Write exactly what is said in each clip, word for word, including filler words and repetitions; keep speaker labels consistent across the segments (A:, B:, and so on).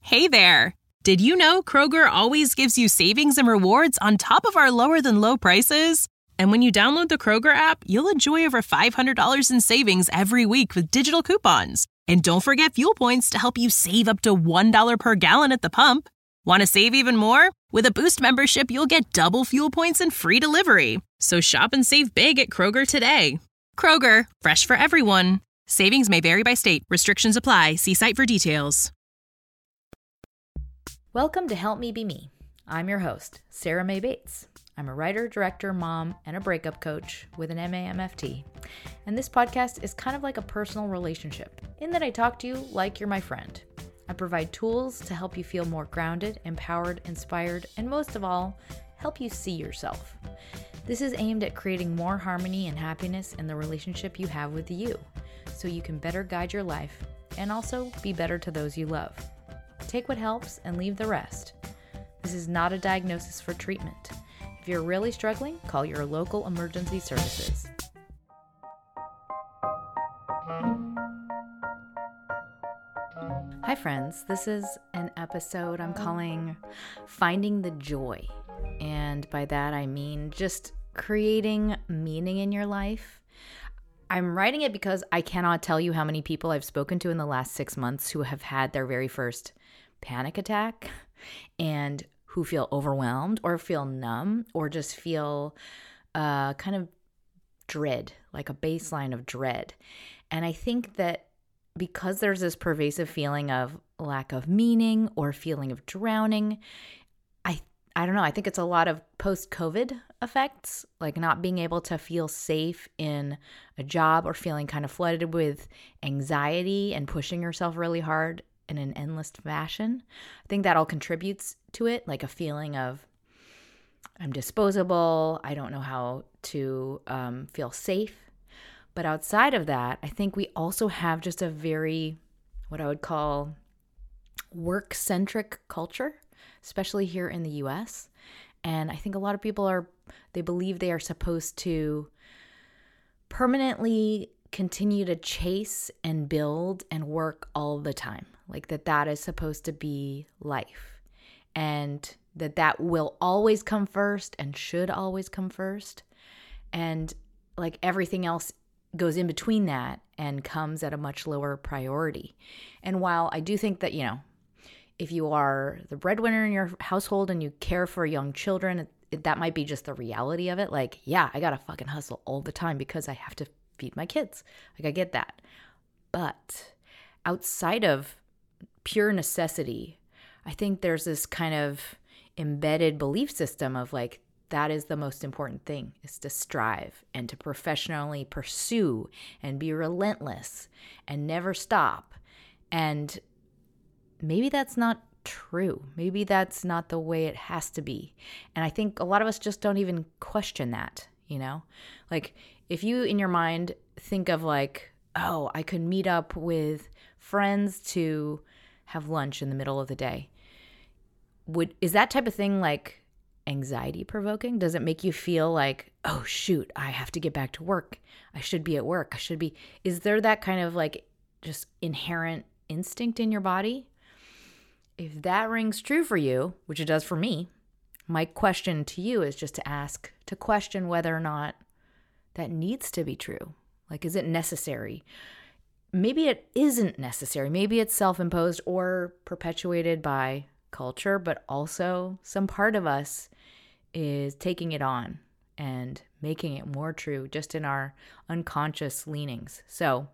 A: Hey there! Did you know Kroger always gives you savings and rewards on top of our lower-than-low prices? And when you download the Kroger app, you'll enjoy over five hundred dollars in savings every week with digital coupons. And don't forget fuel points to help you save up to one dollar per gallon at the pump. Want to save even more? With a Boost membership, you'll get double fuel points and free delivery. So shop and save big at Kroger today. Kroger, fresh for everyone. Savings may vary by state. Restrictions apply. See site for details.
B: Welcome to Help Me Be Me. I'm your host, Sarah Mae Bates. I'm a writer, director, mom, and a breakup coach with an M A M F T. And this podcast is kind of like a personal relationship in that I talk to you like you're my friend. I provide tools to help you feel more grounded, empowered, inspired, and most of all, help you see yourself. This is aimed at creating more harmony and happiness in the relationship you have with you, so you can better guide your life and also be better to those you love. Take what helps and leave the rest. This is not a diagnosis for treatment. If you're really struggling, call your local emergency services. Hi friends, this is an episode I'm calling Finding the Joy. And by that I mean just creating meaning in your life. I'm writing it because I cannot tell you how many people I've spoken to in the last six months who have had their very first panic attack and who feel overwhelmed or feel numb or just feel uh, kind of dread, like a baseline of dread. And I think that because there's this pervasive feeling of lack of meaning or feeling of drowning, I I don't know, I think it's a lot of post-COVID effects, like not being able to feel safe in a job or feeling kind of flooded with anxiety and pushing yourself really hard in an endless fashion. I think that all contributes to it, like a feeling of I'm disposable, I don't know how to um, feel safe. But outside of that, I think we also have just a very, what I would call work-centric culture, especially here in the U S. And I think a lot of people are, they believe they are supposed to permanently continue to chase and build and work all the time. Like that that is supposed to be life. And that that will always come first and should always come first. And like everything else goes in between that and comes at a much lower priority. And while I do think that, you know, if you are the breadwinner in your household and you care for young children, it, that might be just the reality of it. Like, yeah, I gotta fucking hustle all the time because I have to feed my kids. Like, I get that. But outside of pure necessity, I think there's this kind of embedded belief system of like, that is the most important thing, is to strive and to professionally pursue and be relentless and never stop. And maybe that's not true. Maybe that's not the way it has to be. And I think a lot of us just don't even question that, you know? Like if you in your mind think of like, oh, I could meet up with friends to have lunch in the middle of the day. Would is that type of thing like anxiety provoking? Does it make you feel like, oh shoot, I have to get back to work. I should be at work. I should be. Is there that kind of like just inherent instinct in your body? If that rings true for you, which it does for me, my question to you is just to ask, to question whether or not that needs to be true. Like, is it necessary? Maybe it isn't necessary. Maybe it's self-imposed or perpetuated by culture, but also some part of us is taking it on and making it more true just in our unconscious leanings. So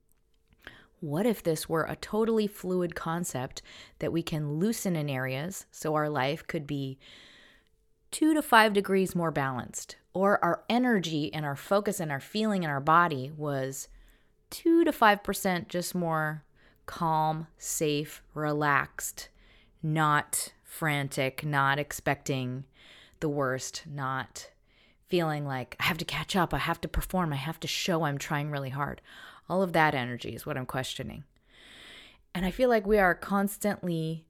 B: what if this were a totally fluid concept that we can loosen in areas so our life could be two to five degrees more balanced, or our energy and our focus and our feeling in our body was two to five percent just more calm, safe, relaxed, not frantic, not expecting the worst, not feeling like I have to catch up, I have to perform, I have to show I'm trying really hard. All of that energy is what I'm questioning. And I feel like we are constantly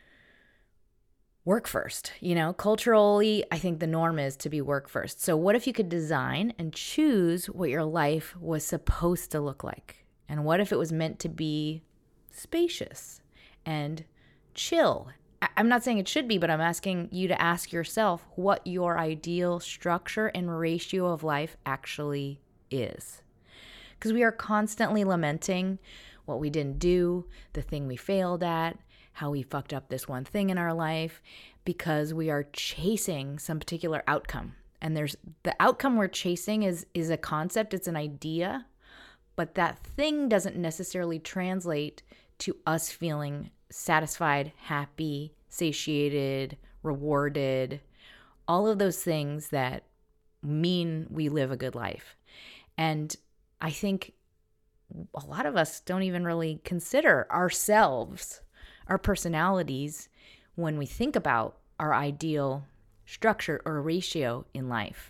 B: work first. You know, culturally, I think the norm is to be work first. So what if you could design and choose what your life was supposed to look like? And what if it was meant to be spacious and chill. I'm not saying it should be, but I'm asking you to ask yourself what your ideal structure and ratio of life actually is. Because we are constantly lamenting what we didn't do, the thing we failed at, how we fucked up this one thing in our life, because we are chasing some particular outcome. And there's the outcome we're chasing is is a concept, it's an idea, but that thing doesn't necessarily translate to us feeling satisfied, happy, satiated, rewarded, all of those things that mean we live a good life. And I think a lot of us don't even really consider ourselves, our personalities, when we think about our ideal structure or ratio in life.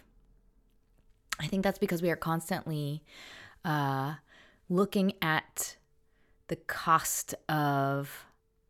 B: I think that's because we are constantly uh, looking at the cost of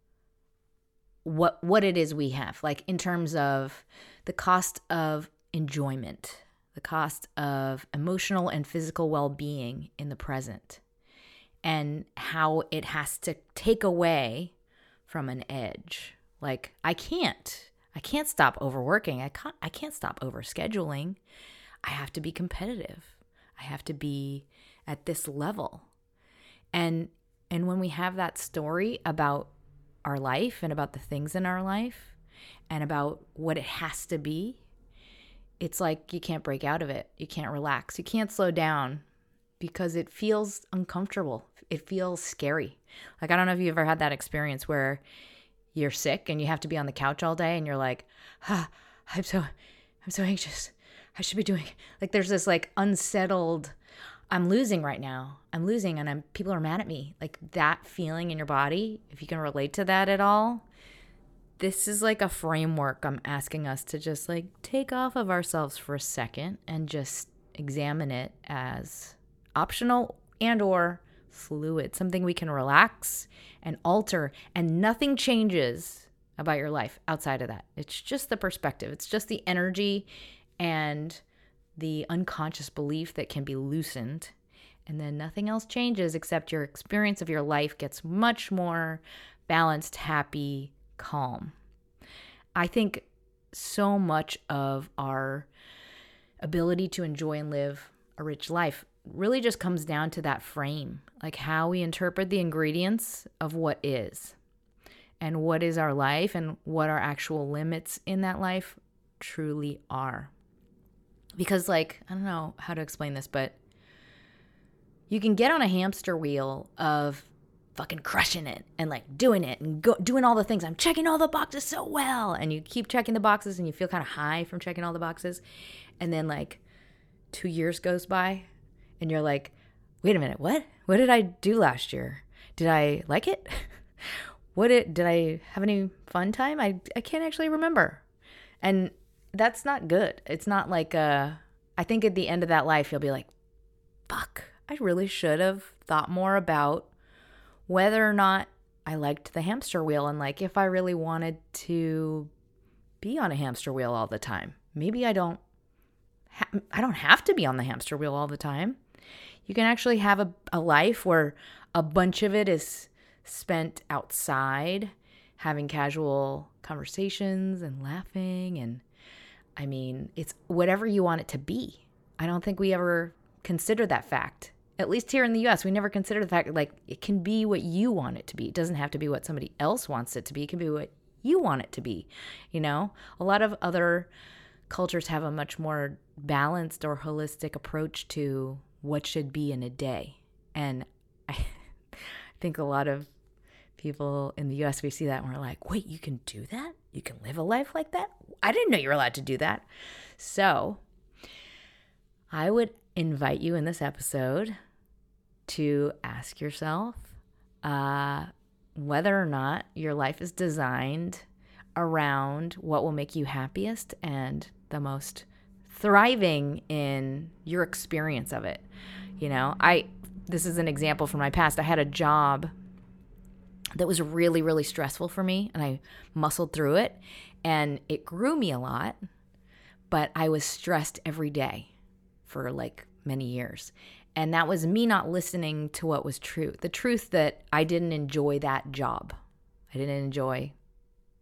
B: what what it is we have, like in terms of the cost of enjoyment, the cost of emotional and physical well-being in the present, and how it has to take away from an edge. Like, I can't, I can't stop overworking. I can't, I can't stop overscheduling. I have to be competitive. I have to be at this level. And and when we have that story about our life and about the things in our life and about what it has to be, it's like you can't break out of it. You can't relax. You can't slow down because it feels uncomfortable. It feels scary. Like, I don't know if you've ever had that experience where you're sick and you have to be on the couch all day and you're like, ah, I'm so, I'm so anxious. I should be doing, like, there's this like unsettled, I'm losing right now. I'm losing and I'm, people are mad at me. Like, that feeling in your body, if you can relate to that at all, this is like a framework I'm asking us to just like take off of ourselves for a second and just examine it as optional and or fluid, something we can relax and alter, and nothing changes about your life outside of that. It's just the perspective. It's just the energy and the unconscious belief that can be loosened. And then nothing else changes except your experience of your life gets much more balanced, happy, calm. I think so much of our ability to enjoy and live a rich life really just comes down to that frame, like how we interpret the ingredients of what is and what is our life and what our actual limits in that life truly are. Because, like, I don't know how to explain this, but you can get on a hamster wheel of fucking crushing it and like doing it and go, doing all the things. I'm checking all the boxes so well. And you keep checking the boxes and you feel kind of high from checking all the boxes. And then like two years goes by and you're like, wait a minute, what? What did I do last year? Did I like it? What did, did I have any fun time? I, I can't actually remember. And that's not good. It's not like, uh, I think at the end of that life, you'll be like, fuck, I really should have thought more about whether or not I liked the hamster wheel and like if I really wanted to be on a hamster wheel all the time. Maybe I don't ha- I don't have to be on the hamster wheel all the time. You can actually have a, a life where a bunch of it is spent outside, having casual conversations and laughing, and I mean, it's whatever you want it to be. I don't think we ever consider that fact. At least here in the U S, we never consider the fact, like, it can be what you want it to be. It doesn't have to be what somebody else wants it to be. It can be what you want it to be, you know? A lot of other cultures have a much more balanced or holistic approach to what should be in a day. And I think a lot of people in the U S, we see that and we're like, wait, you can do that? You can live a life like that? I didn't know you were allowed to do that. So I would invite you in this episode to ask yourself uh, whether or not your life is designed around what will make you happiest and the most thriving in your experience of it. You know, I this is an example from my past. I had a job that was really, really stressful for me, and I muscled through it, and it grew me a lot, but I was stressed every day for like many years. And that was me not listening to what was true. The truth that I didn't enjoy that job. I didn't enjoy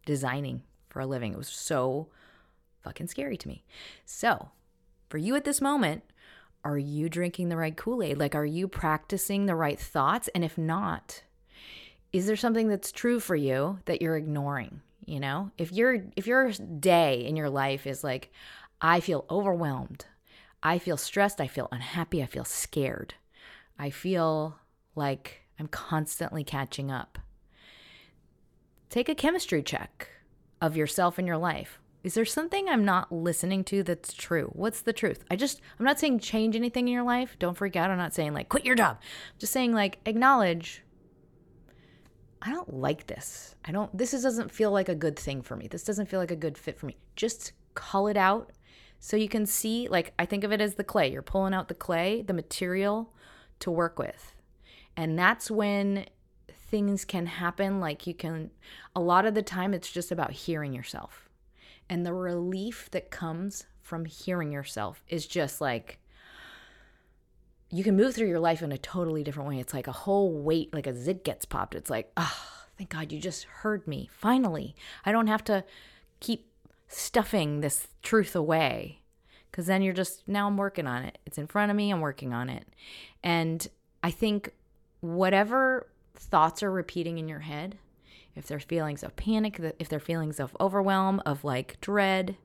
B: designing for a living. It was so fucking scary to me. So for you at this moment, are you drinking the right Kool-Aid? Like, are you practicing the right thoughts? And if not, is there something that's true for you that you're ignoring? You know, if your if your day in your life is like, I feel overwhelmed, I feel stressed, I feel unhappy, I feel scared, I feel like I'm constantly catching up. Take a chemistry check of yourself and your life. Is there something I'm not listening to that's true? What's the truth? I just, I'm not saying change anything in your life. Don't freak out. I'm not saying like quit your job. I'm just saying like acknowledge, I don't like this. I don't, this is, doesn't feel like a good thing for me. This doesn't feel like a good fit for me. Just call it out so you can see, like, I think of it as the clay. You're pulling out the clay, the material to work with. And that's when things can happen. Like you can, a lot of the time it's just about hearing yourself. And the relief that comes from hearing yourself is just like, you can move through your life in a totally different way. It's like a whole weight, like a zit gets popped. It's like, oh, thank God you just heard me. Finally, I don't have to keep stuffing this truth away. Because then you're just, now I'm working on it. It's in front of me. I'm working on it. And I think whatever thoughts are repeating in your head, if they're feelings of panic, if they're feelings of overwhelm, of like dread,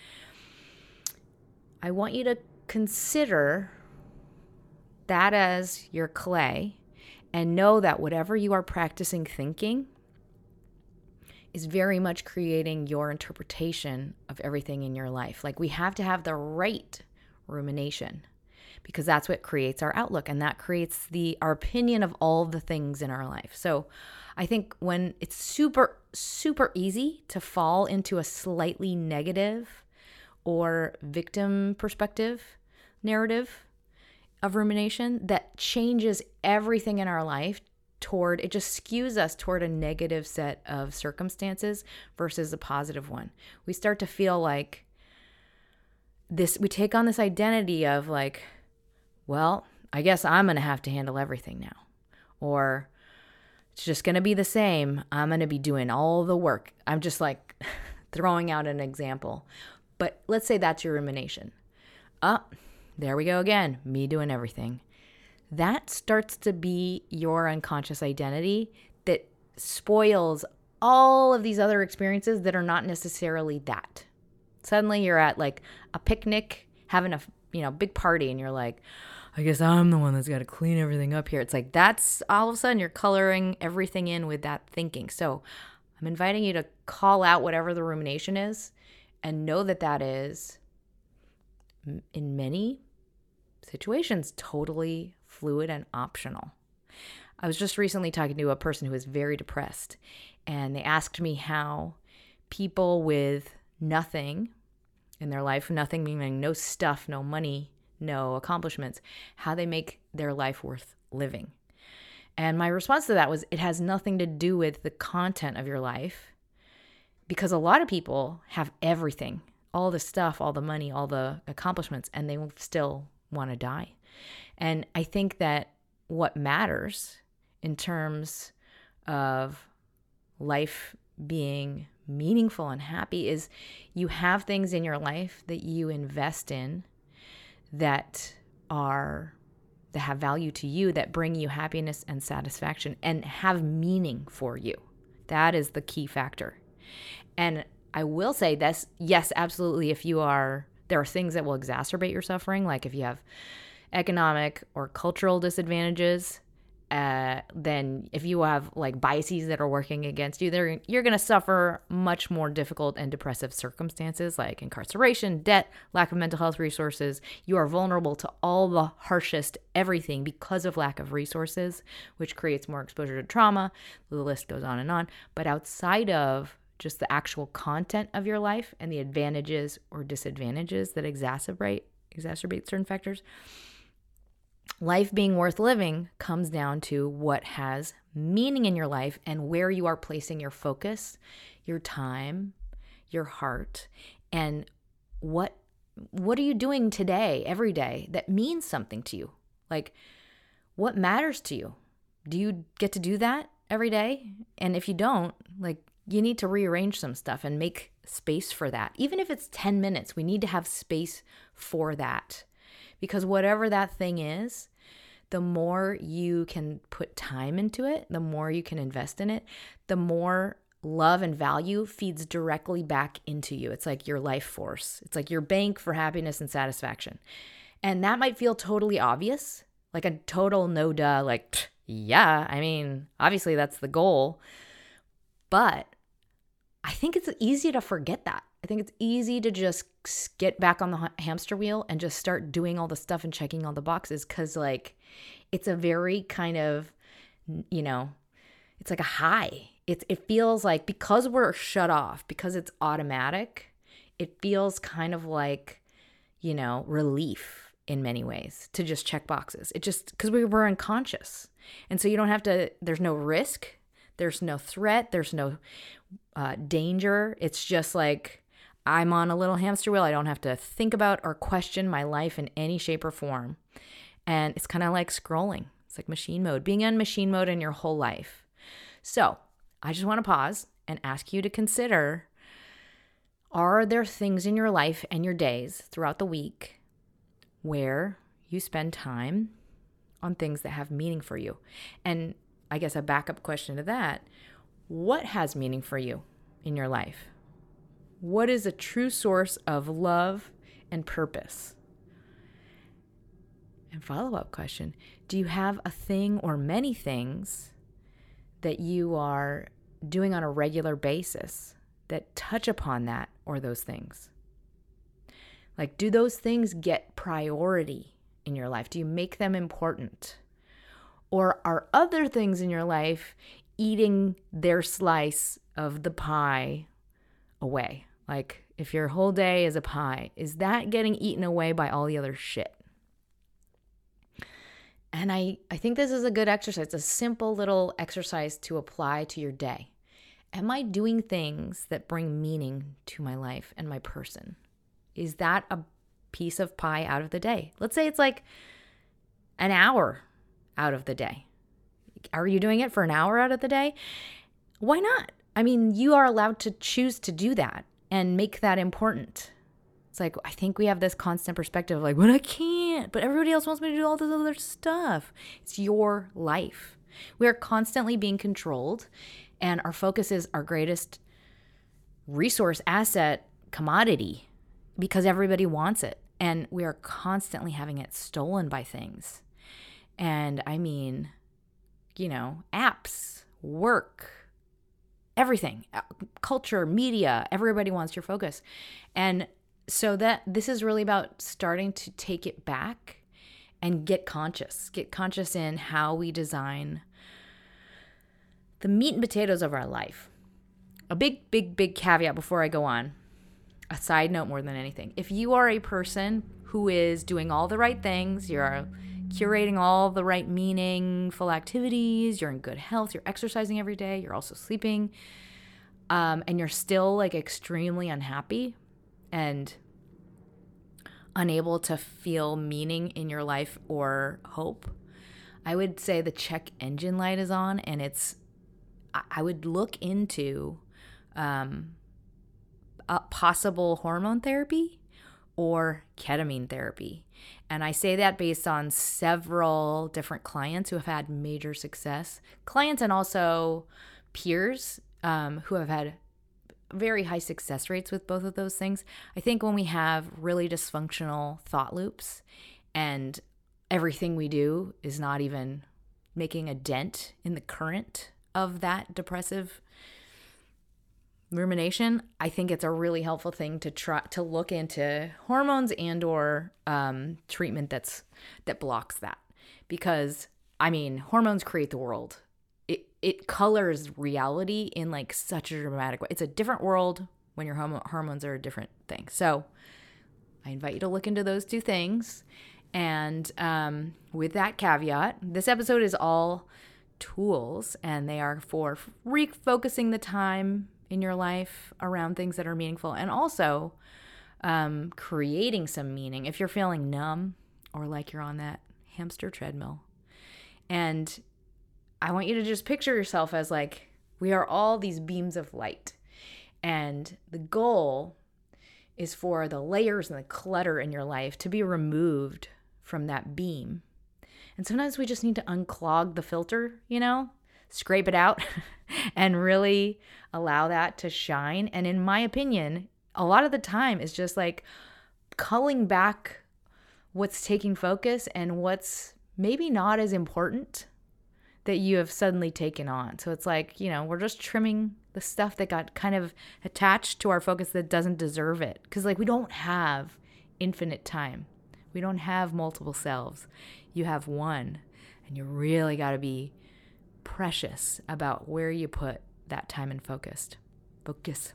B: I want you to consider that as your clay and know that whatever you are practicing thinking is very much creating your interpretation of everything in your life. Like we have to have the right rumination because that's what creates our outlook and that creates the our opinion of all the things in our life. So I think when it's super, super easy to fall into a slightly negative or victim perspective narrative of rumination that changes everything in our life toward, it just skews us toward a negative set of circumstances versus a positive one. We start to feel like this, we take on this identity of like, well, I guess I'm going to have to handle everything now. Or it's just going to be the same. I'm going to be doing all the work. I'm just like throwing out an example. But let's say that's your rumination. Oh, there we go again. Me doing everything. That starts to be your unconscious identity that spoils all of these other experiences that are not necessarily that. Suddenly you're at like a picnic, having a, you know, big party, and you're like, I guess I'm the one that's got to clean everything up here. It's like that's all of a sudden you're coloring everything in with that thinking. So I'm inviting you to call out whatever the rumination is and know that that is, in many situations, totally fluid and optional. I was just recently talking to a person who was very depressed, and they asked me how people with nothing in their life, nothing meaning no stuff, no money, no accomplishments, how they make their life worth living. And my response to that was, it has nothing to do with the content of your life, because a lot of people have everything, all the stuff, all the money, all the accomplishments, and they still want to die. And I think that what matters in terms of life being meaningful and happy is you have things in your life that you invest in that are that have value to you, that bring you happiness and satisfaction and have meaning for you. That is the key factor. And I will say this, yes, absolutely, if you are, there are things that will exacerbate your suffering, like if you have economic or cultural disadvantages, uh, then if you have like biases that are working against you, they're, you're going to suffer much more difficult and depressive circumstances like incarceration, debt, lack of mental health resources. You are vulnerable to all the harshest everything because of lack of resources, which creates more exposure to trauma. The list goes on and on. But outside of just the actual content of your life and the advantages or disadvantages that exacerbate exacerbate certain factors, life being worth living comes down to what has meaning in your life and where you are placing your focus, your time, your heart, and what what are you doing today, every day, that means something to you? Like, what matters to you? Do you get to do that every day? And if you don't, like, you need to rearrange some stuff and make space for that. Even if it's ten minutes, we need to have space for that. Because whatever that thing is, the more you can put time into it, the more you can invest in it, the more love and value feeds directly back into you. It's like your life force. It's like your bank for happiness and satisfaction. And that might feel totally obvious, like a total no duh, like, yeah, I mean, obviously that's the goal. But I think it's easy to forget that. I think it's easy to just get back on the hamster wheel and just start doing all the stuff and checking all the boxes, because like it's a very kind of, you know, it's like a high. It, it feels like, because we're shut off, because it's automatic, it feels kind of like, you know, relief in many ways to just check boxes. It just, because we were unconscious. And so you don't have to, there's no risk, there's no threat, there's no uh, danger. It's just like, I'm on a little hamster wheel. I don't have to think about or question my life in any shape or form. And it's kind of like scrolling. It's like machine mode, being in machine mode in your whole life. So I just want to pause and ask you to consider, are there things in your life and your days throughout the week where you spend time on things that have meaning for you? And I guess a backup question to that, what has meaning for you in your life? What is a true source of love and purpose? And follow-up question, do you have a thing or many things that you are doing on a regular basis that touch upon that or those things? Like, do those things get priority in your life? Do you make them important? Or are other things in your life eating their slice of the pie away? Like, if your whole day is a pie, is that getting eaten away by all the other shit? And I, I think this is a good exercise. It's a simple little exercise to apply to your day. Am I doing things that bring meaning to my life and my person? Is that a piece of pie out of the day? Let's say it's like an hour out of the day. Are you doing it for an hour out of the day? Why not? I mean, you are allowed to choose to do that and make that important. It's like, I think we have this constant perspective of like, but I can't, but everybody else wants me to do all this other stuff. It's your life. We are constantly being controlled, and our focus is our greatest resource, asset, commodity, because everybody wants it. And we are constantly having it stolen by things. And I mean, you know, apps, work, everything, culture, media, everybody wants your focus. And so that this is really about starting to take it back and get conscious, get conscious in how we design the meat and potatoes of our life. A big, big, big caveat before I go on, a side note more than anything. If you are a person who is doing all the right things, you're curating all the right meaningful activities, you're in good health, you're exercising every day, you're also sleeping, um, and you're still like extremely unhappy and unable to feel meaning in your life or hope, I would say the check engine light is on, and it's, I would look into um, a possible hormone therapy or ketamine therapy. And I say that based on several different clients who have had major success, clients and also peers um, who have had very high success rates with both of those things. I think when we have really dysfunctional thought loops and everything we do is not even making a dent in the current of that depressive rumination, I think it's a really helpful thing to try to look into hormones and or um, treatment that's that blocks that. Because I mean, hormones create the world. It it colors reality in like such a dramatic way. It's a different world when your homo- hormones are a different thing. So I invite you to look into those two things. And um, with that caveat, this episode is all tools, and they are for refocusing the time in your life around things that are meaningful, and also um, creating some meaning if you're feeling numb or like you're on that hamster treadmill. And I want you to just picture yourself as like We are all these beams of light. And the goal is for the layers and the clutter in your life to be removed from that beam. And sometimes we just need to unclog the filter, you know, scrape it out and really allow that to shine. And in my opinion, a lot of the time is just like culling back what's taking focus and what's maybe not as important that you have suddenly taken on. So it's like, you know, we're just trimming the stuff that got kind of attached to our focus that doesn't deserve it. Because like we don't have infinite time. We don't have multiple selves. You have one. And you really got to be precious about where you put that time and focused. Focus.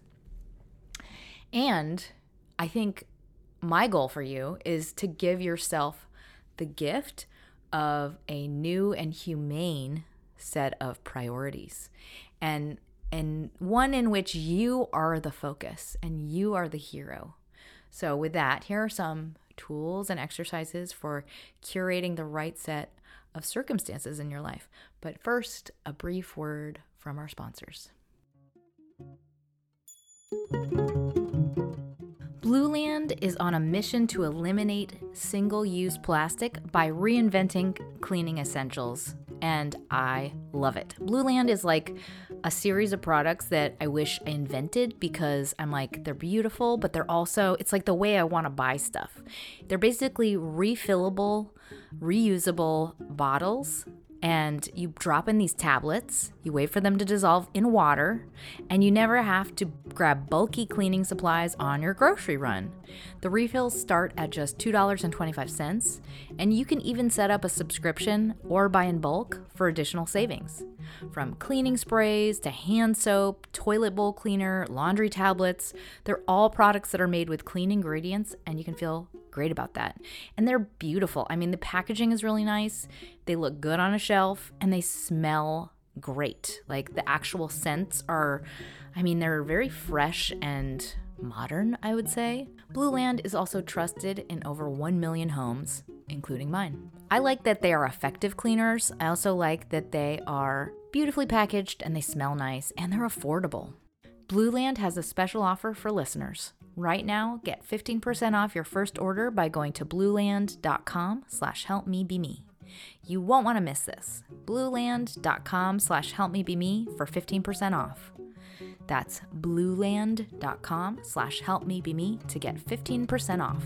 B: And I think my goal for you is to give yourself the gift of a new and humane set of priorities, and and one in which you are the focus and you are the hero. So with that, here are some tools and exercises for curating the right set of circumstances in your life. But first, a brief word from our sponsors. Blueland is on a mission to eliminate single-use plastic by reinventing cleaning essentials, and I love it. Blueland is like a series of products that I wish I invented because I'm like, they're beautiful, but they're also, it's like the way I want to buy stuff. They're basically refillable, reusable bottles, and you drop in these tablets, you wait for them to dissolve in water, and you never have to grab bulky cleaning supplies on your grocery run. The refills start at just two dollars and twenty-five cents, and you can even set up a subscription or buy in bulk for additional savings. From cleaning sprays to hand soap, toilet bowl cleaner, laundry tablets, they're all products that are made with clean ingredients, and you can feel great about that. And they're beautiful. I mean, the packaging is really nice. They look good on a shelf and they smell great. Like the actual scents are, I mean, they're very fresh and modern, I would say. Blueland is also trusted in over one million homes, including mine. I like that they are effective cleaners. I also like that they are beautifully packaged and they smell nice and they're affordable. Blueland has a special offer for listeners. Right now, get fifteen percent off your first order by going to blueland.com slash help me be me. You won't want to miss this. Blueland.com slash help me be me for fifteen percent off. That's blueland.com slash help me be me to get fifteen percent off.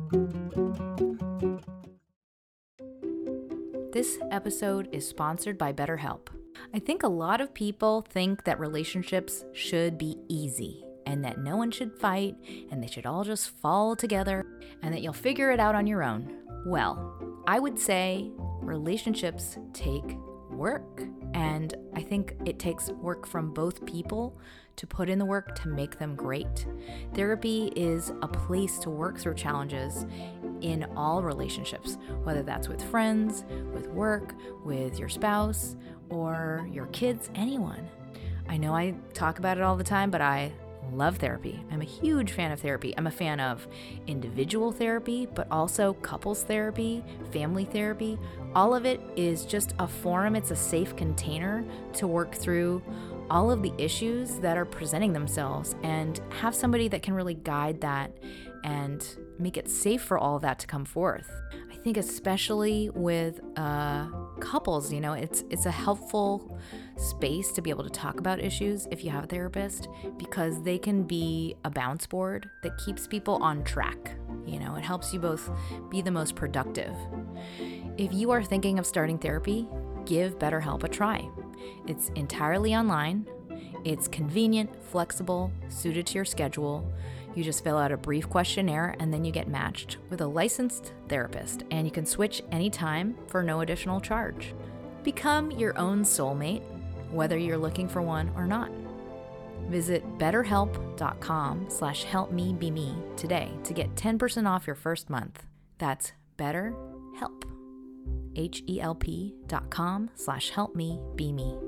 B: This episode is sponsored by BetterHelp. I think a lot of people think that relationships should be easy, and that no one should fight, and they should all just fall together, and that you'll figure it out on your own. Well, I would say relationships take work, and I think it takes work from both people to put in the work to make them great. Therapy is a place to work through challenges in all relationships, whether that's with friends, with work, with your spouse, or your kids, anyone. I know I talk about it all the time, but I love therapy. I'm a huge fan of therapy. I'm a fan of individual therapy, but also couples therapy, family therapy. All of it is just a forum. It's a safe container to work through all of the issues that are presenting themselves and have somebody that can really guide that and make it safe for all of that to come forth. I think especially with uh, couples, you know, it's it's a helpful space to be able to talk about issues if you have a therapist, because they can be a bounce board that keeps people on track. You know, it helps you both be the most productive. If you are thinking of starting therapy, give BetterHelp a try. It's entirely online. It's convenient, flexible, suited to your schedule. You just fill out a brief questionnaire and then you get matched with a licensed therapist, and you can switch anytime for no additional charge. Become your own soulmate, whether you're looking for one or not. Visit betterhelp.com slash help me be me today to get ten percent off your first month. That's BetterHelp, H-E-L-P dot com slash help me be me.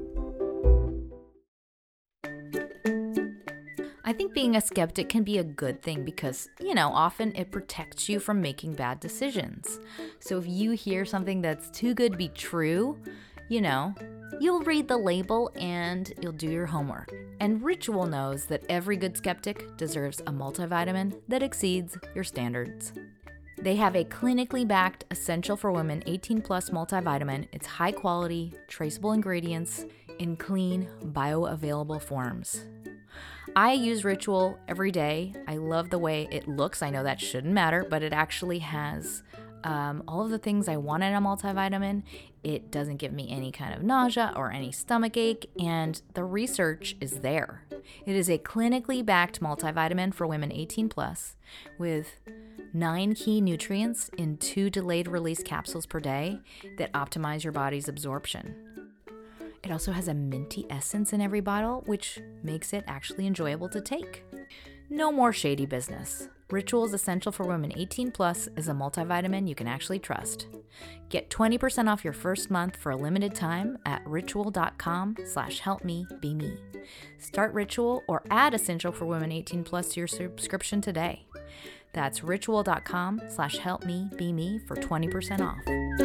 B: I think being a skeptic can be a good thing because, you know, often it protects you from making bad decisions. So if you hear something that's too good to be true, you know, You'll read the label and you'll do your homework. And Ritual knows that every good skeptic deserves a multivitamin that exceeds your standards. They have a clinically backed Essential for Women eighteen plus multivitamin. It's high quality, traceable ingredients in clean, bioavailable forms. I use Ritual every day. I love the way it looks. I know that shouldn't matter, but it actually has um, all of the things I want in a multivitamin. It doesn't give me any kind of nausea or any stomach ache, and the research is there. It is a clinically backed multivitamin for women eighteen plus with nine key nutrients in two delayed release capsules per day that optimize your body's absorption. It also has a minty essence in every bottle, which makes it actually enjoyable to take. No more shady business. Ritual's Essential for Women eighteen plus is a multivitamin you can actually trust. Get twenty percent off your first month for a limited time at ritual.com slash help me be me. Start Ritual or add Essential for Women eighteen plus to your subscription today. That's ritual.com slash help me be me for twenty percent off.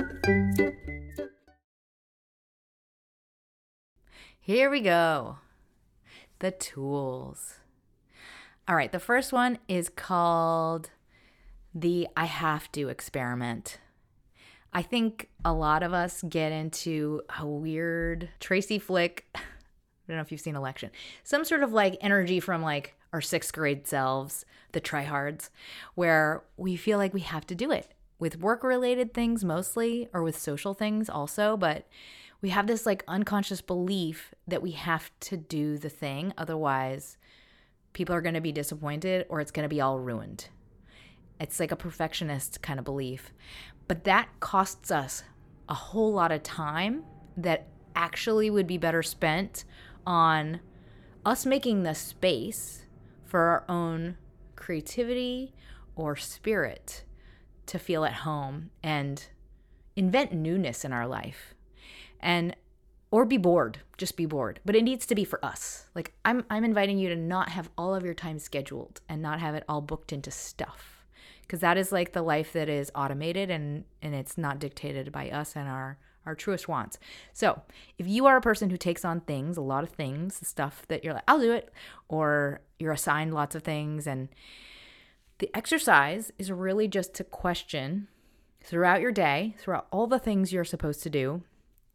B: Here we go. The tools. All right, the first one is called the I have to experiment. I think a lot of us get into a weird Tracy Flick, I don't know if you've seen Election, some sort of like energy from like our sixth grade selves, the tryhards, where we feel like we have to do it with work-related things mostly, or with social things also, but we have this like unconscious belief that we have to do the thing, otherwise people are going to be disappointed or it's going to be all ruined. It's like a perfectionist kind of belief. But that costs us a whole lot of time that actually would be better spent on us making the space for our own creativity or spirit to feel at home and invent newness in our life. And or be bored, just be bored. But it needs to be for us. Like I'm I'm inviting you to not have all of your time scheduled and not have it all booked into stuff. Because that is like the life that is automated and, and it's not dictated by us and our, our truest wants. So if you are a person who takes on things, a lot of things, stuff that you're like, I'll do it, or you're assigned lots of things, and the exercise is really just to question throughout your day, throughout all the things you're supposed to do,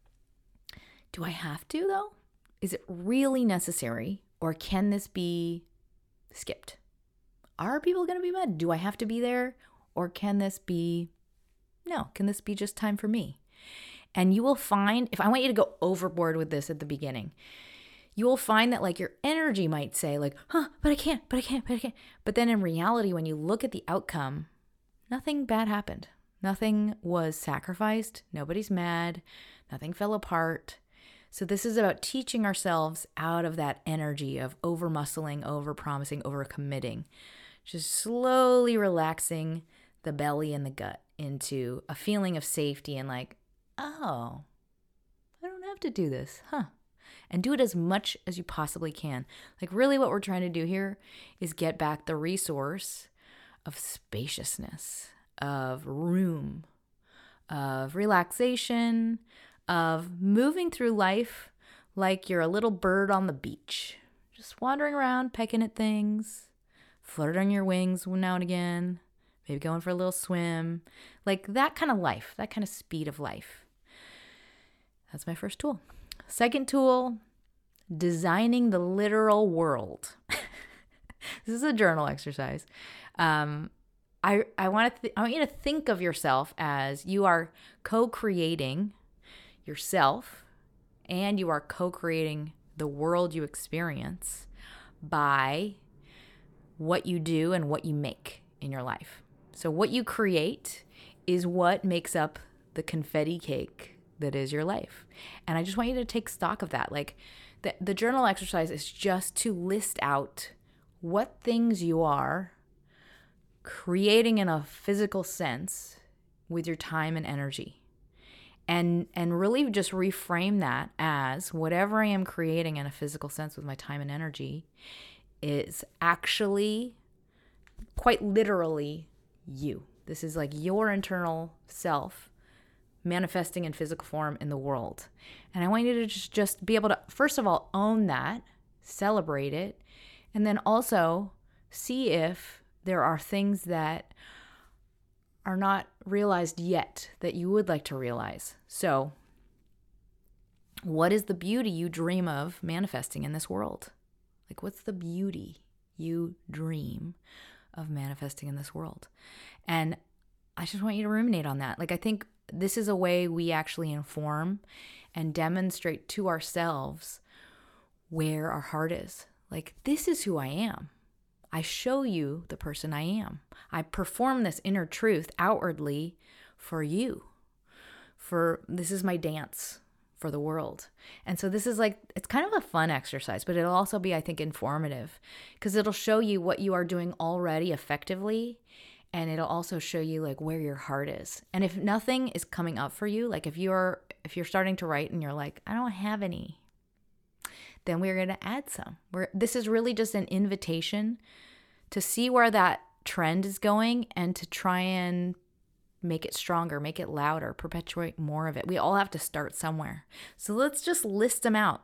B: do I have to though? Is it really necessary, or can this be skipped? Are people going to be mad? Do I have to be there? Or can this be, no, can this be just time for me? And you will find, if I want you to go overboard with this at the beginning, you will find that like your energy might say like, huh, but I can't, but I can't, but I can't. But then in reality, when you look at the outcome, nothing bad happened. Nothing was sacrificed. Nobody's mad. Nothing fell apart. So this is about teaching ourselves out of that energy of over-muscling, over-promising, over-committing. Just slowly relaxing the belly and the gut into a feeling of safety and like, oh, I don't have to do this, huh? And do it as much as you possibly can. Like really what we're trying to do here is get back the resource of spaciousness, of room, of relaxation, of moving through life like you're a little bird on the beach, just wandering around, pecking at things, flirting your wings now and again, maybe going for a little swim, like that kind of life, that kind of speed of life. That's my first tool. Second tool, designing the literal world. This is a journal exercise. Um, I I want to th- I want you to think of yourself as you are co-creating yourself, and you are co-creating the world you experience by what you do and what you make in your life. So what you create is what makes up the confetti cake that is your life. And I just want you to take stock of that. Like the, the journal exercise is just to list out what things you are creating in a physical sense with your time and energy. And and really just reframe that as whatever I am creating in a physical sense with my time and energy is actually quite literally you. This is like your internal self manifesting in physical form in the world. And I want you to just, just be able to, first of all, own that, celebrate it, and then also see if there are things that are not realized yet that you would like to realize. So, what is the beauty you dream of manifesting in this world? Like, what's the beauty you dream of manifesting in this world? And I just want you to ruminate on that. Like, I think this is a way we actually inform and demonstrate to ourselves where our heart is. Like, this is who I am. I show you the person I am. I perform this inner truth outwardly for you. For this is my dance for the world. And so this is like, it's kind of a fun exercise, but it'll also be, I think, informative because it'll show you what you are doing already effectively. And it'll also show you like where your heart is. And if nothing is coming up for you, like if you're, if you're starting to write and you're like, I don't have any, then we're going to add some. We're, this is really just an invitation to see where that trend is going and to try and make it stronger, make it louder, perpetuate more of it. We all have to start somewhere. So let's just list them out.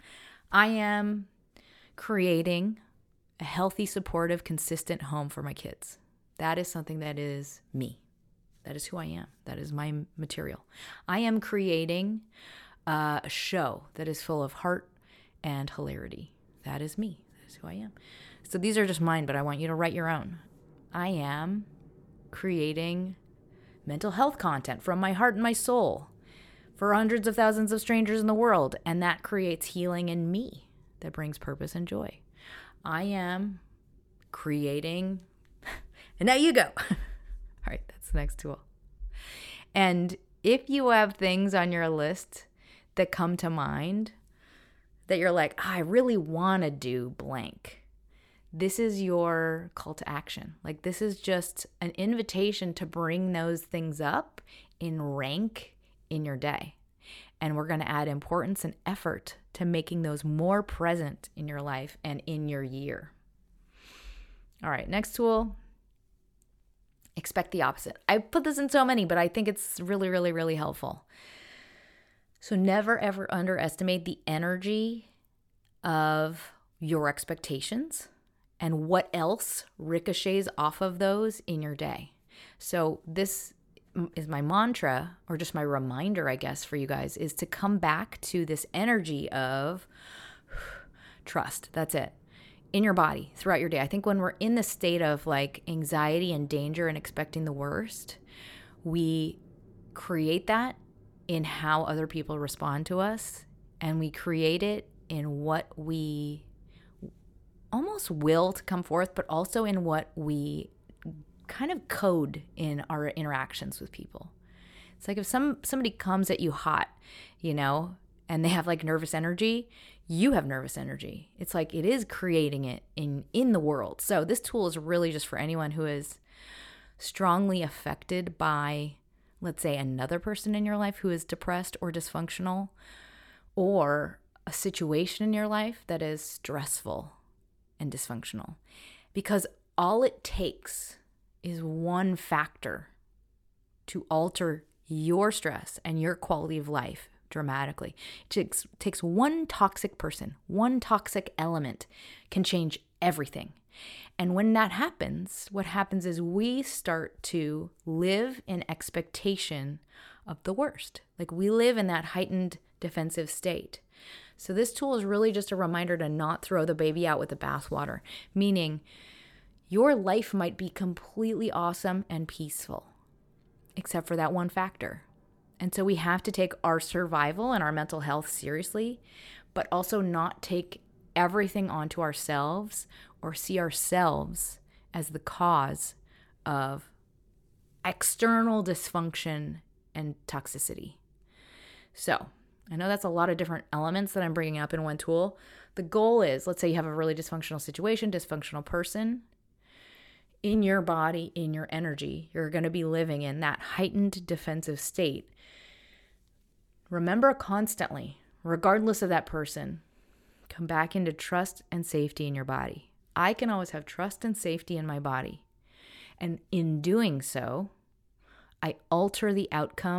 B: I am creating a healthy, supportive, consistent home for my kids. That is something that is me. That is who I am. That is my material. I am creating a show that is full of heart and hilarity. That is me. That is who I am. So these are just mine, but I want you to write your own. I am creating mental health content from my heart and my soul for hundreds of thousands of strangers in the world, and that creates healing in me that brings purpose and joy. I am creating, and now you go. All right, that's the next tool. And if you have things on your list that come to mind that you're like, oh, I really want to do blank, this is your call to action. Like, this is just an invitation to bring those things up in rank in your day. And we're going to add importance and effort to making those more present in your life and in your year. All right, next tool, expect the opposite. I put this in so many, but I think it's really, really, really helpful. So never, ever underestimate the energy of your expectations and what else ricochets off of those in your day. So this is my mantra, or just my reminder, I guess, for you guys, is to come back to this energy of trust. That's it. In your body throughout your day. I think when we're in the state of like anxiety and danger and expecting the worst, we create that in how other people respond to us, and we create it in what we almost will to come forth, but also in what we kind of code in our interactions with people. It's like if some somebody comes at you hot, you know, and they have like nervous energy, you have nervous energy. It's like it is creating it in in the world. So this tool is really just for anyone who is strongly affected by, let's say, another person in your life who is depressed or dysfunctional, or a situation in your life that is stressful and dysfunctional. Because all it takes is one factor to alter your stress and your quality of life dramatically. It takes, takes one toxic person, one toxic element can change everything. And when that happens, what happens is we start to live in expectation of the worst. Like we live in that heightened defensive state. So this tool is really just a reminder to not throw the baby out with the bathwater, meaning your life might be completely awesome and peaceful, except for that one factor. And so we have to take our survival and our mental health seriously, but also not take everything onto ourselves or see ourselves as the cause of external dysfunction and toxicity. So I know that's a lot of different elements that I'm bringing up in one tool. The goal is, let's say you have a really dysfunctional situation, dysfunctional person. In your body, in your energy, you're going to be living in that heightened defensive state. Remember constantly, regardless of that person, come back into trust and safety in your body. I can always have trust and safety in my body. And in doing so, I alter the outcome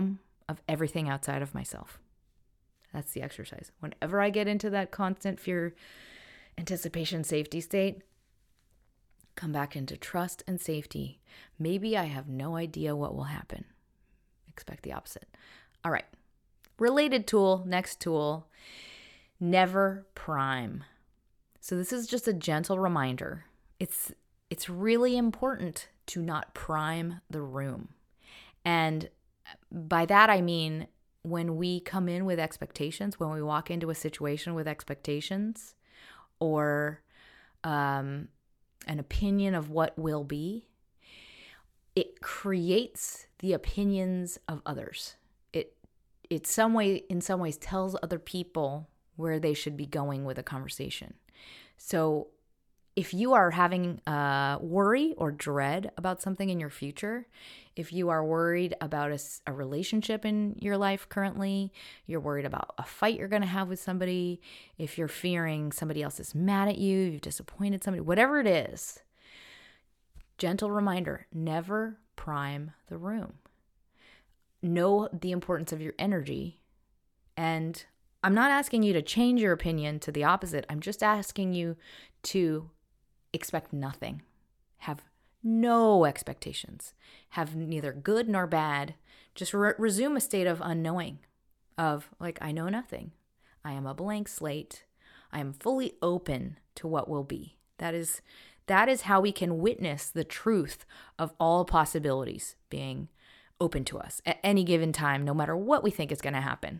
B: of everything outside of myself. That's the exercise. Whenever I get into that constant fear, anticipation, safety state, come back into trust and safety. Maybe I have no idea what will happen. Expect the opposite. All right. Related tool, next tool, never prime. So this is just a gentle reminder. It's it's really important to not prime the room. And by that I mean when we come in with expectations, when we walk into a situation with expectations or um, an opinion of what will be, it creates the opinions of others. It it some way in some ways tells other people where they should be going with a conversation. So if you are having uh, worry or dread about something in your future, if you are worried about a, a relationship in your life currently, you're worried about a fight you're going to have with somebody, if you're fearing somebody else is mad at you, you've disappointed somebody, whatever it is, gentle reminder, never prime the room. Know the importance of your energy. And I'm not asking you to change your opinion to the opposite. I'm just asking you to expect nothing. Have no expectations. Have neither good nor bad. Just re- resume a state of unknowing, of like, I know nothing. I am a blank slate. I am fully open to what will be. That is, that is how we can witness the truth of all possibilities being open to us at any given time, no matter what we think is going to happen.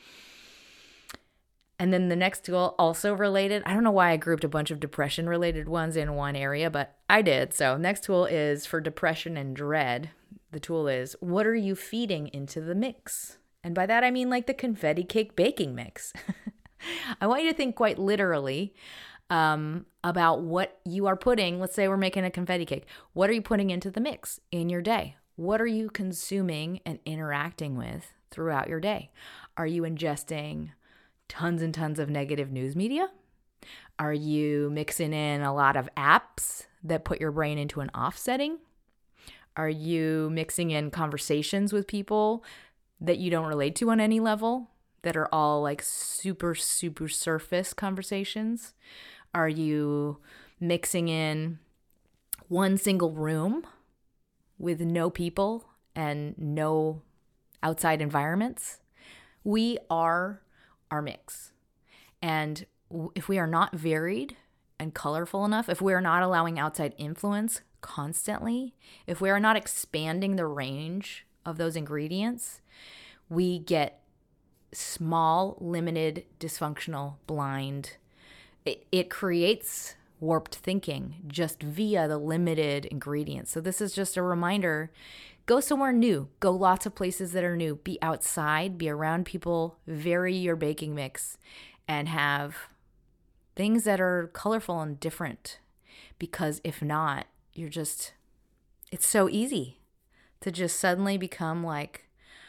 B: And then the next tool, also related. I don't know why I grouped a bunch of depression-related ones in one area, but I did. So next tool is for depression and dread. The tool is, what are you feeding into the mix? And by that, I mean like the confetti cake baking mix. I want you to think quite literally um, about what you are putting. Let's say we're making a confetti cake. What are you putting into the mix in your day? What are you consuming and interacting with throughout your day? Are you ingesting tons and tons of negative news media? Are you mixing in a lot of apps that put your brain into an off setting? Are you mixing in conversations with people that you don't relate to on any level, that are all like super, super surface conversations? Are you mixing in one single room with no people and no outside environments? We are our mix. And if we are not varied and colorful enough, if we are not allowing outside influence constantly, if we are not expanding the range of those ingredients, we get small, limited, dysfunctional, blind. It, it creates warped thinking just via the limited ingredients. So this is just a reminder. Go somewhere new. Go lots of places that are new. Be outside. Be around people. Vary your baking mix and have things that are colorful and different. Because if not, you're just, it's so easy to just suddenly become like,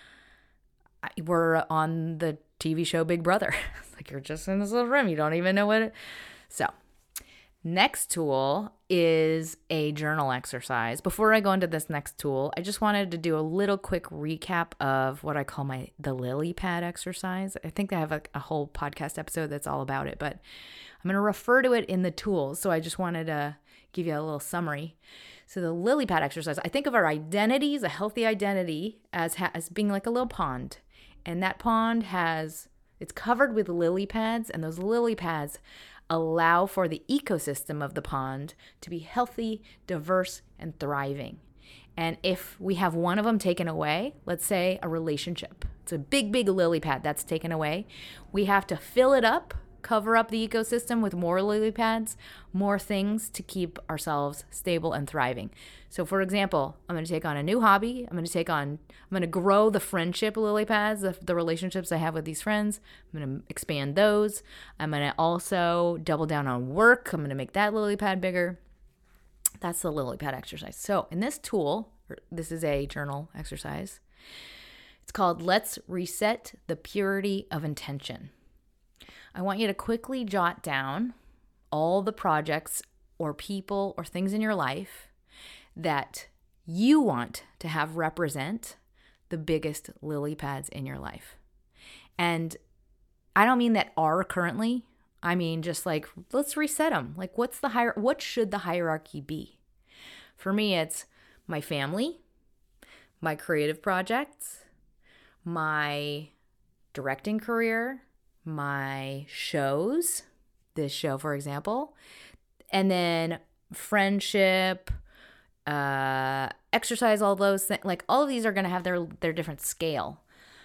B: we're on the T V show Big Brother. It's like you're just in this little room. You don't even know what it, so. Next tool is a journal exercise. Before I go into this next tool, I just wanted to do a little quick recap of what I call my the lily pad exercise. I think I have a, a whole podcast episode that's all about it, but I'm going to refer to it in the tools. So I just wanted to give you a little summary. So the lily pad exercise, I think of our identities, a healthy identity, as ha- as being like a little pond. And that pond has, it's covered with lily pads, and those lily pads allow for the ecosystem of the pond to be healthy, diverse, and thriving. And if we have one of them taken away, let's say a relationship, it's a big, big lily pad that's taken away, we have to fill it up, cover up the ecosystem with more lily pads, more things to keep ourselves stable and thriving. So for example, I'm going to take on a new hobby. I'm going to take on, I'm going to grow the friendship lily pads, the, the relationships I have with these friends. I'm going to expand those. I'm going to also double down on work. I'm going to make that lily pad bigger. That's the lily pad exercise. So in this tool, this is a journal exercise. It's called Let's Reset the Purity of Intention. I want you to quickly jot down all the projects or people or things in your life that you want to have represent the biggest lily pads in your life. And I don't mean that are currently. I mean, just like, let's reset them. Like, what's the hier- what should the hierarchy be? For me, it's my family, my creative projects, my directing career, my shows, this show, for example, and then friendship, uh, exercise, all those things. Like, all of these are going to have their, their different scale.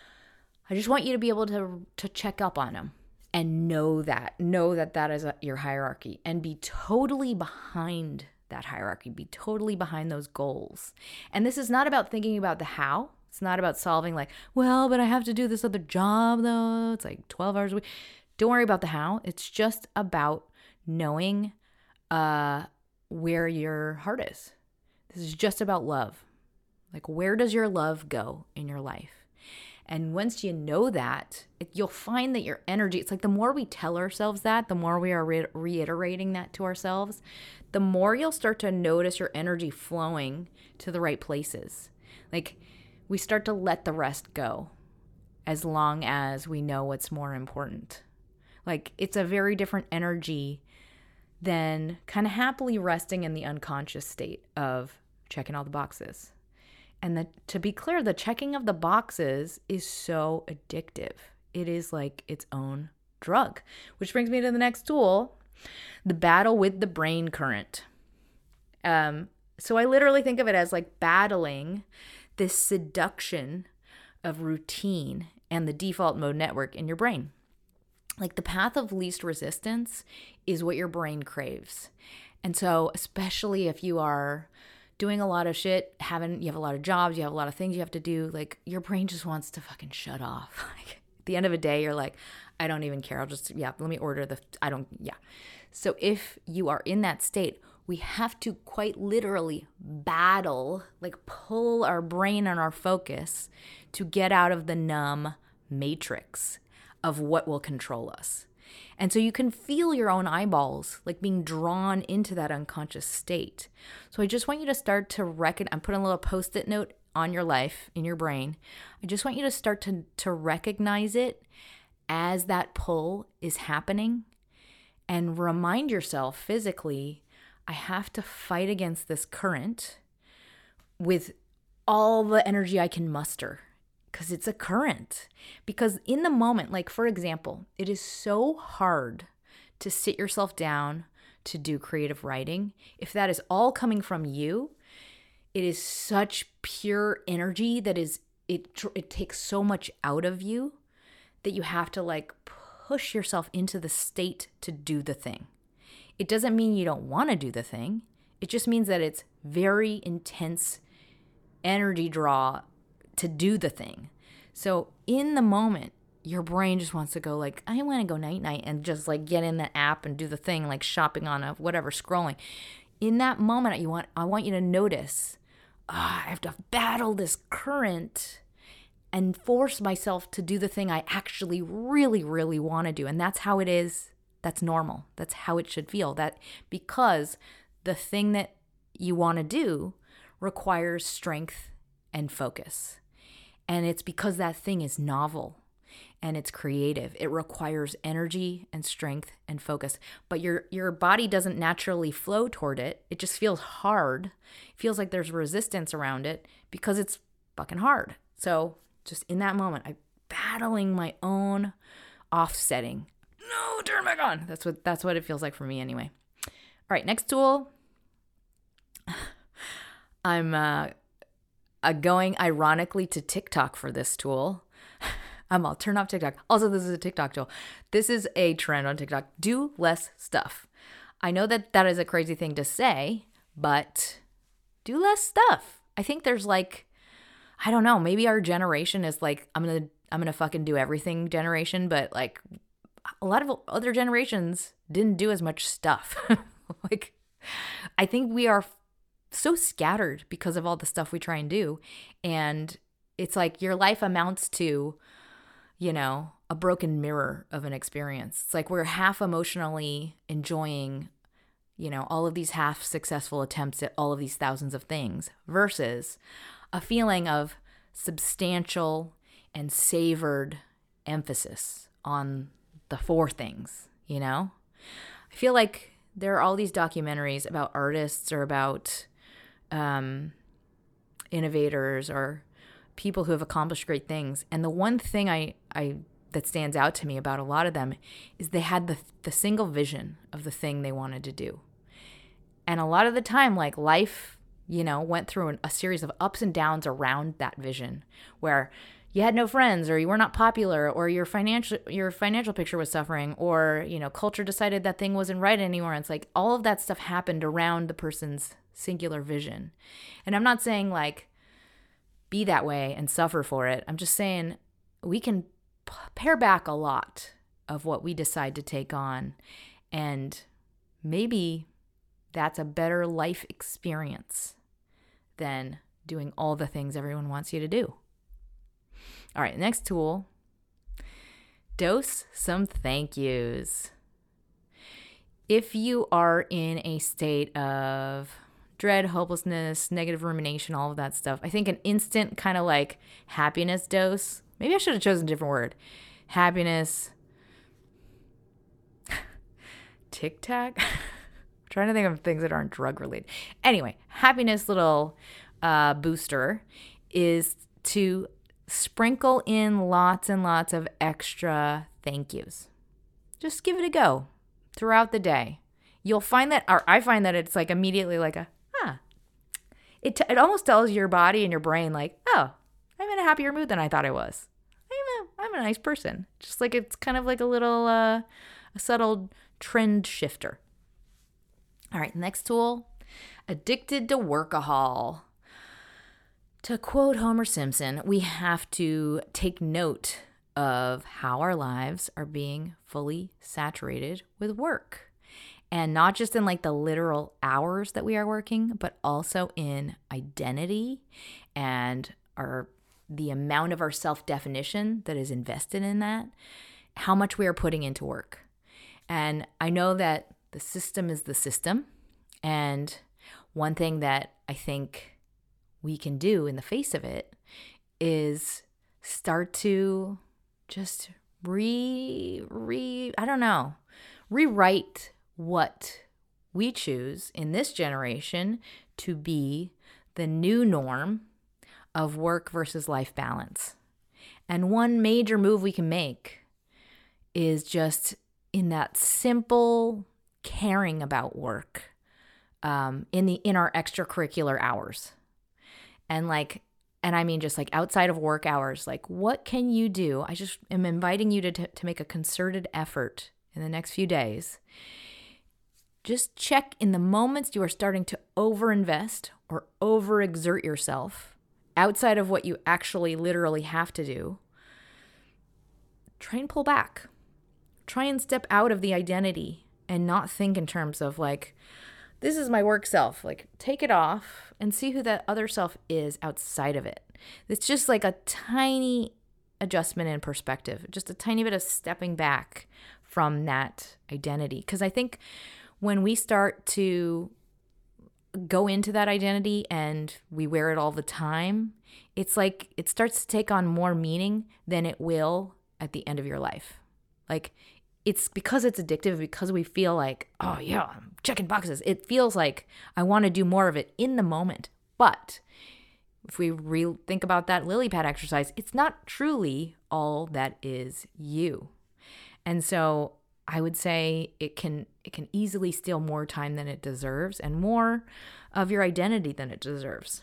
B: I just want you to be able to, to check up on them. And know that, know that that is a, your hierarchy, and be totally behind that hierarchy, be totally behind those goals. And this is not about thinking about the how. It's not about solving like, well, but I have to do this other job though. It's like twelve hours a week. Don't worry about the how. It's just about knowing uh, where your heart is. This is just about love. Like, where does your love go in your life? And once you know that, it, you'll find that your energy, it's like the more we tell ourselves that, the more we are re- reiterating that to ourselves, the more you'll start to notice your energy flowing to the right places. Like, we start to let the rest go as long as we know what's more important. Like, it's a very different energy than kind of happily resting in the unconscious state of checking all the boxes. And the, to be clear, the checking of the boxes is so addictive. It is like its own drug, which brings me to the next tool, the battle with the brain current. Um, so I literally think of it as like battling this seduction of routine and the default mode network in your brain. Like, the path of least resistance is what your brain craves. And so especially if you are doing a lot of shit, having, you have a lot of jobs, you have a lot of things you have to do, like, your brain just wants to fucking shut off. Like, at the end of a day, you're like, I don't even care. I'll just, yeah, let me order the, I don't, yeah. So if you are in that state, we have to quite literally battle, like pull our brain and our focus to get out of the numb matrix of what will control us. And so you can feel your own eyeballs like being drawn into that unconscious state. So I just want you to start to reckon, I'm putting a little post-it note on your life, in your brain. I just want you to start to, to recognize it as that pull is happening, and remind yourself physically, I have to fight against this current with all the energy I can muster. Because it's a current. Because in the moment, like, for example, it is so hard to sit yourself down to do creative writing. If that is all coming from you, it is such pure energy that is, it, it takes so much out of you that you have to like push yourself into the state to do the thing. It doesn't mean you don't want to do the thing. It just means that it's very intense energy draw to do the thing. So in the moment, your brain just wants to go like, I want to go night night and just like get in the app and do the thing, like shopping on a whatever, scrolling. In that moment, you want I want you to notice, oh, I have to battle this current and force myself to do the thing I actually really, really want to do. And that's how it is. That's normal. That's how it should feel. That because the thing that you want to do requires strength and focus. And it's because that thing is novel and it's creative. It requires energy and strength and focus. But your your body doesn't naturally flow toward it. It just feels hard. It feels like there's resistance around it because it's fucking hard. So just in that moment, I'm battling my own offsetting. No, turn back on. That's what that's what it feels like for me anyway. All right, next tool. I'm uh, uh, going ironically to TikTok for this tool. I'm all turn off TikTok. Also, this is a TikTok tool. This is a trend on TikTok. Do less stuff. I know that that is a crazy thing to say, but do less stuff. I think there's like, I don't know, maybe our generation is like, I'm going to, I'm going to fucking do everything generation, but like a lot of other generations didn't do as much stuff. Like, I think we are so scattered because of all the stuff we try and do. And it's like your life amounts to, you know, a broken mirror of an experience. It's like we're half emotionally enjoying, you know, all of these half successful attempts at all of these thousands of things versus a feeling of substantial and savored emphasis on the four things, you know? I feel like there are all these documentaries about artists or about um, innovators or people who have accomplished great things. And the one thing I, I that stands out to me about a lot of them is they had the the single vision of the thing they wanted to do. And a lot of the time, like life, you know, went through an, a series of ups and downs around that vision where you had no friends or you were not popular or your financial your financial picture was suffering or, you know, culture decided that thing wasn't right anymore. And it's like all of that stuff happened around the person's singular vision. And I'm not saying like be that way and suffer for it. I'm just saying we can pare back a lot of what we decide to take on, and maybe that's a better life experience than doing all the things everyone wants you to do. All right, next tool, dose some thank yous. If you are in a state of dread, hopelessness, negative rumination, all of that stuff, I think an instant kind of like happiness dose, maybe I should have chosen a different word, happiness, Tic Tac? I'm trying to think of things that aren't drug related. Anyway, happiness little uh, booster is to sprinkle in lots and lots of extra thank yous. Just give it a go throughout the day. You'll find that, or I find that it's like immediately like a, ah. It, t- it almost tells your body and your brain like, oh, I'm in a happier mood than I thought I was. I'm a, I'm a nice person. Just like it's kind of like a little, uh, a subtle trend shifter. All right, next tool, addicted to workahol. To quote Homer Simpson, we have to take note of how our lives are being fully saturated with work. And not just in like the literal hours that we are working, but also in identity and our the amount of our self-definition that is invested in that, how much we are putting into work. And I know that the system is the system. And one thing that I think we can do in the face of it is start to just re, re, I don't know, rewrite what we choose in this generation to be the new norm of work versus life balance. And one major move we can make is just in that simple caring about work um, in the in our extracurricular hours. And like, and I mean just like outside of work hours, like what can you do? I just am inviting you to t- to make a concerted effort in the next few days. Just check in the moments you are starting to overinvest or overexert yourself outside of what you actually literally have to do. Try and pull back. Try and step out of the identity and not think in terms of like, this is my work self. Like, take it off and see who that other self is outside of it. It's just like a tiny adjustment in perspective, just a tiny bit of stepping back from that identity. Because I think when we start to go into that identity and we wear it all the time, it's like it starts to take on more meaning than it will at the end of your life. Like, it's because it's addictive, because we feel like, oh yeah, I'm checking boxes. It feels like I want to do more of it in the moment. But if we re- think about that lily pad exercise, it's not truly all that is you. And so I would say it can it can easily steal more time than it deserves and more of your identity than it deserves.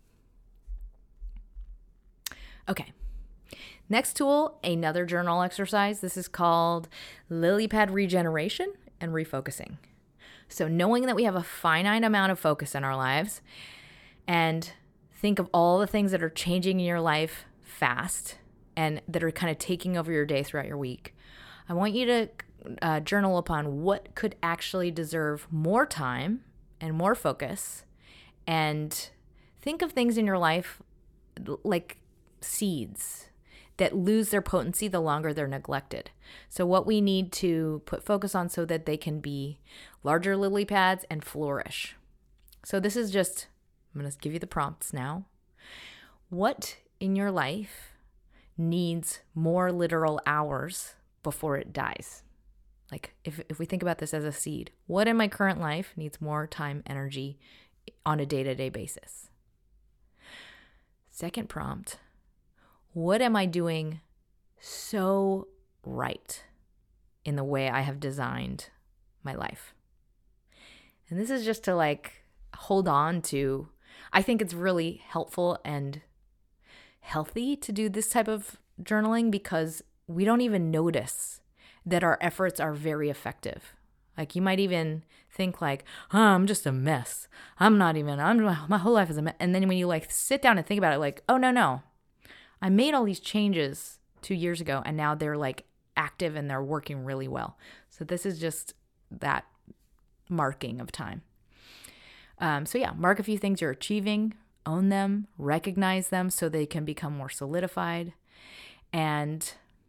B: Okay. Next tool, another journal exercise. This is called lily pad regeneration and refocusing. So knowing that we have a finite amount of focus in our lives, and think of all the things that are changing in your life fast and that are kind of taking over your day throughout your week. I want you to uh, journal upon what could actually deserve more time and more focus, and think of things in your life like seeds that lose their potency the longer they're neglected. So what we need to put focus on so that they can be larger lily pads and flourish. So this is just, I'm going to give you the prompts now. What in your life needs more literal hours before it dies? Like if, if we think about this as a seed, what in my current life needs more time, energy on a day-to-day basis? Second prompt, what am I doing so right in the way I have designed my life? And this is just to like hold on to, I think it's really helpful and healthy to do this type of journaling because we don't even notice that our efforts are very effective. Like you might even think like, oh, I'm just a mess. I'm not even, I'm my whole life is a mess. And then when you like sit down and think about it, like, oh no, no, I made all these changes two years ago and now they're like active and they're working really well. So this is just that marking of time. Um, so yeah, mark a few things you're achieving, own them, recognize them so they can become more solidified. And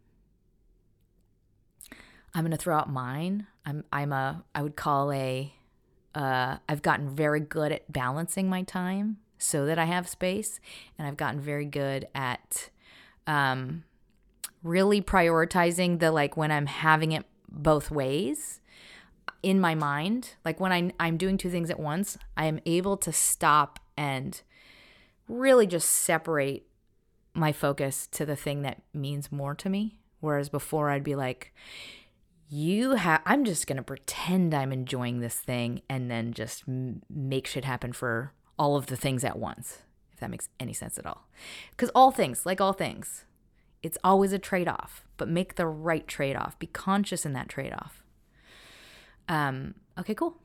B: I'm going to throw out mine. I'm, I'm a, I would call a, uh, I've gotten very good at balancing my time so that I have space. And I've gotten very good at, um, really prioritizing the, like when I'm having it both ways in my mind, like when I, I'm doing two things at once, I am able to stop and really just separate my focus to the thing that means more to me. Whereas before I'd be like, you have, I'm just going to pretend I'm enjoying this thing and then just m- make shit happen for all of the things at once, if that makes any sense at all. Because all things, like all things, it's always a trade-off, but make the right trade-off. Be conscious in that trade-off. Um, okay, cool.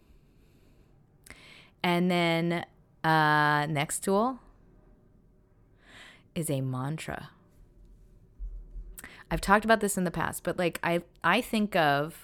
B: And then uh, next tool is a mantra. I've talked about this in the past, but like I, I think of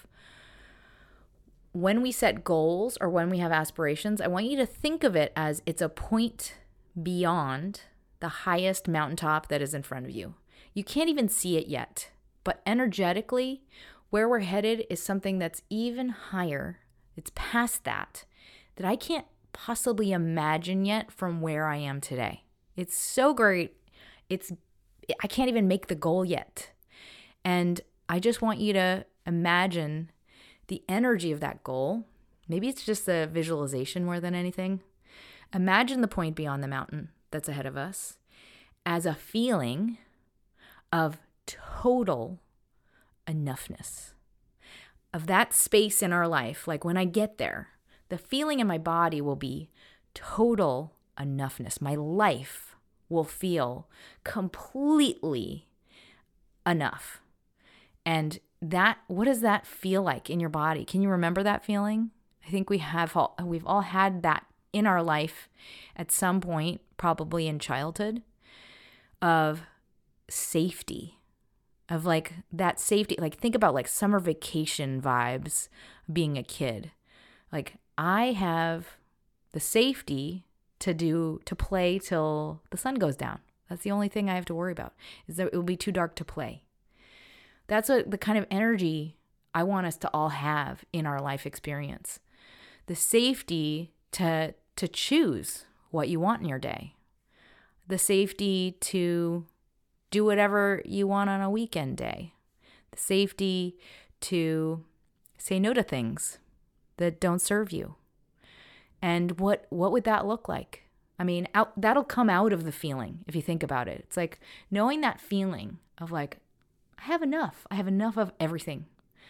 B: when we set goals or when we have aspirations, I want you to think of it as it's a point beyond the highest mountaintop that is in front of you. You can't even see it yet, but energetically, where we're headed is something that's even higher. It's past that, that I can't possibly imagine yet from where I am today. It's so great. It's, I can't even make the goal yet. And I just want you to imagine the energy of that goal. Maybe it's just a visualization more than anything. Imagine the point beyond the mountain that's ahead of us as a feeling of total enoughness, of that space in our life. Like when I get there, the feeling in my body will be total enoughness. My life will feel completely enough. And that, what does that feel like in your body? Can you remember that feeling? I think we have all, we've all had that in our life at some point, probably in childhood, of safety, of like that safety. Like think about like summer vacation vibes being a kid. Like I have the safety to do, to play till the sun goes down. That's the only thing I have to worry about, is that it will be too dark to play. That's what the kind of energy I want us to all have in our life experience. The safety to to choose what you want in your day. The safety to do whatever you want on a weekend day. The safety to say no to things that don't serve you. And what what would that look like? I mean, out, that'll come out of the feeling if you think about it. It's like knowing that feeling of like, I have enough. I have enough of everything.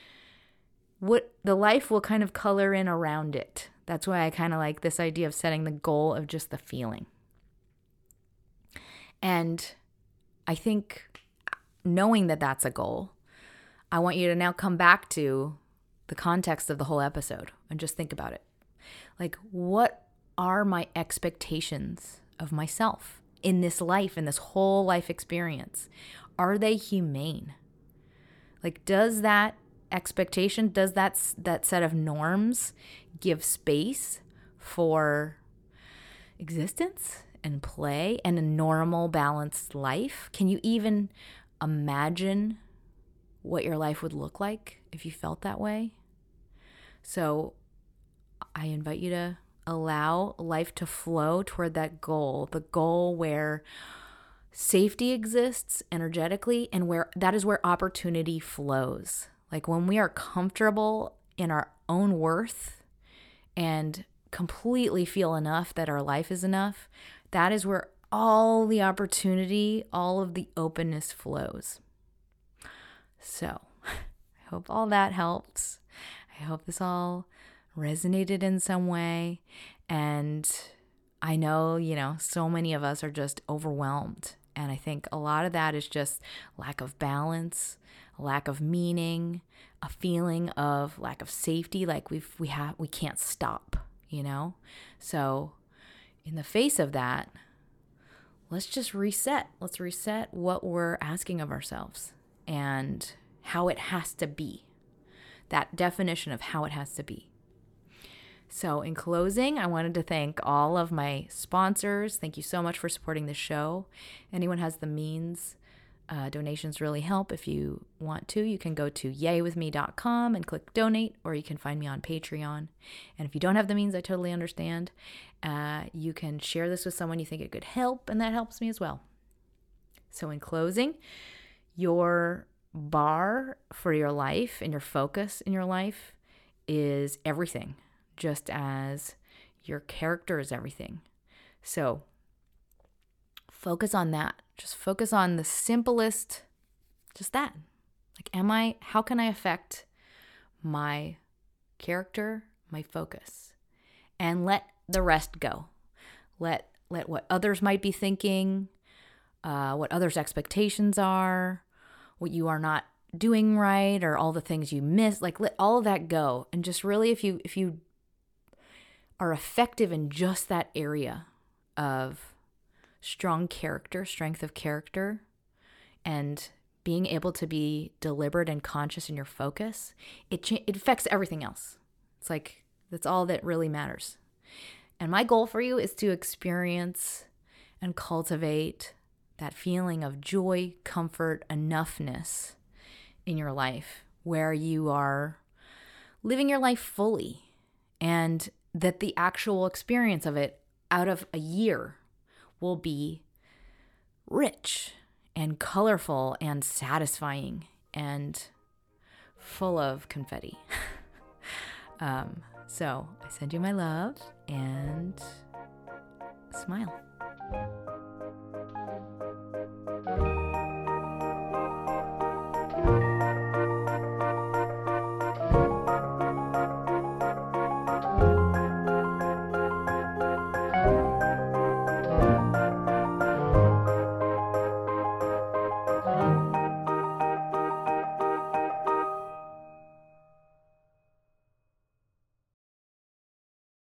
B: What the life will kind of color in around it. That's why I kind of like this idea of setting the goal of just the feeling. And I think knowing that that's a goal, I want you to now come back to the context of the whole episode and just think about it. Like, what are my expectations of myself in this life, in this whole life experience? Are they humane? Like, does that expectation, does that that set of norms give space for existence and play and a normal, balanced life? Can you even imagine what your life would look like if you felt that way? So I invite you to allow life to flow toward that goal, the goal where safety exists energetically, and where that is where opportunity flows. Like when we are comfortable in our own worth and completely feel enough that our life is enough, that is where all the opportunity, all of the openness flows. So I hope all that helps. I hope this all resonated in some way. And I know, you know, so many of us are just overwhelmed. And I think a lot of that is just lack of balance, lack of meaning, a feeling of lack of safety, like we've we have we can't stop, you know? So in the face of that, let's just reset. Let's reset what we're asking of ourselves and how it has to be. That definition of how it has to be. So in closing, I wanted to thank all of my sponsors. Thank you so much for supporting this show. Anyone has the means, uh, donations really help. If you want to, you can go to yay with me dot com and click donate, or you can find me on Patreon. And if you don't have the means, I totally understand. Uh, you can share this with someone you think it could help, and that helps me as well. So in closing, your bar for your life and your focus in your life is everything, just as your character is everything. So focus on that. Just focus on the simplest, just that. Like, am I, how can I affect my character, my focus? And let the rest go. Let, let what others might be thinking, uh, what others' expectations are, what you are not doing right, or all the things you miss, like let all of that go. And just really, if you, if you are effective in just that area of strong character, strength of character, and being able to be deliberate and conscious in your focus, it cha- it affects everything else. It's like, that's all that really matters. And my goal for you is to experience and cultivate that feeling of joy, comfort, enoughness in your life, where you are living your life fully, and that the actual experience of it out of a year will be rich and colorful and satisfying and full of confetti. um, so I send you my love and smile.